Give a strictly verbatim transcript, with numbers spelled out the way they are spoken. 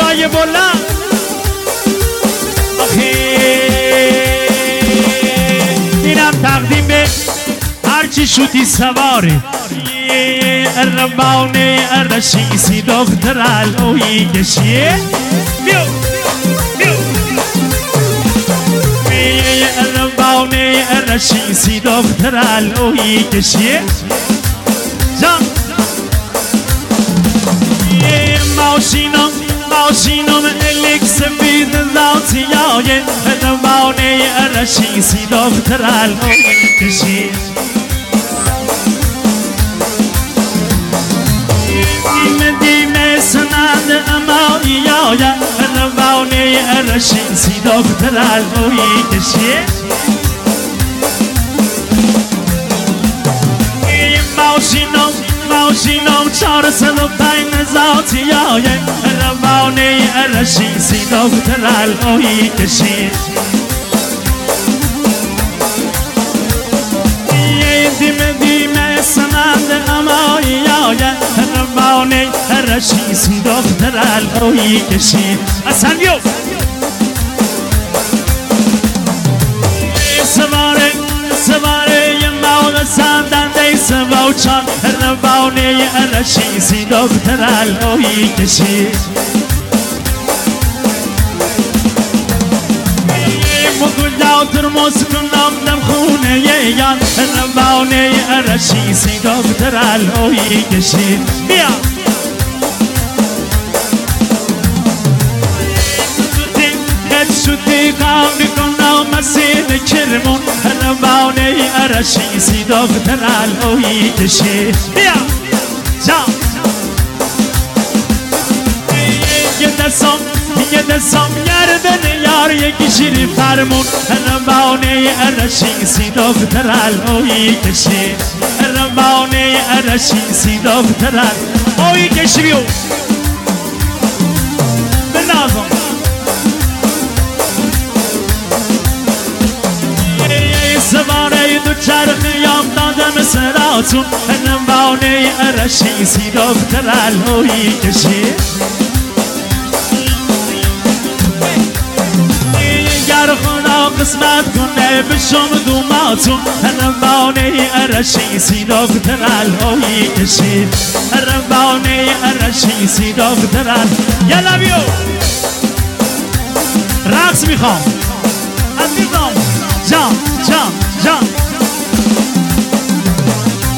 صدای بلند اینم تقدیم به هرچی شدی سواره ربانه رشیسی دختر علوی کشیه بیو بیو ربانه رشیسی دختر علوی کشیه جان ماشینم ماشینم الیک سفید ذاتیای ربانه رشیسی دختر علوی کشیه سنند امایایا روانه رشیسی دختر علوی کشیه ماشینم ماشینم چهارصد و پنج ذاتیای روانه رشیسی دختر علوی کشیه دیم دیم سنند امایایا روانه رشیسی دختر علوی کشید اصلا بیو سواره سواره یه موقع سندنده سوچان روانه رشیسی دختر علوی کشید مگولا ترمز کنم دم خونه یان روانه رشیسی دختر علوی کشید بیا شدی قامی کنم مسیل کرمون روانه رشیسی دختر علوی کشید بیا جان یه دستم یه دستم گردن یار یکی شیری فرمون روانه رشیسی دختر علوی کشید روانه رشیسی دختر علوی کشید بنازم سواره دو چرخیام دادم سراتون روانه رشیسی دختر علوی کشید گر خدا قسمت کنه بشم دوماتون روانه رشیسی دختر علوی کشید روانه رشیسی دختر علوی یلا بیو رقص میخوام عزیزم جان جان جان